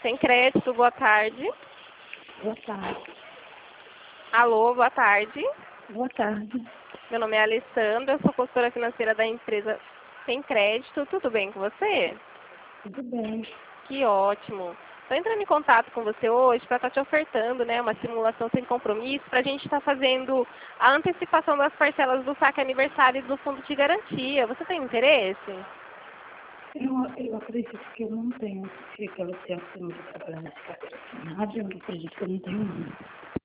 Sem crédito, boa tarde. Boa tarde. Alô, boa tarde. Boa tarde. Meu nome é Alessandra, eu sou consultora financeira da empresa Sem Crédito. Tudo bem com você? Tudo bem. Que ótimo. Estou entrando em contato com você hoje para estar te ofertando, uma simulação sem compromisso para a gente estar fazendo a antecipação das parcelas do saque aniversário do fundo de garantia. Você tem interesse? Eu acredito que eu não tenho, porque pelo tempo que eu não estou trabalhando nesse patrocinado, eu acredito que eu não tenho.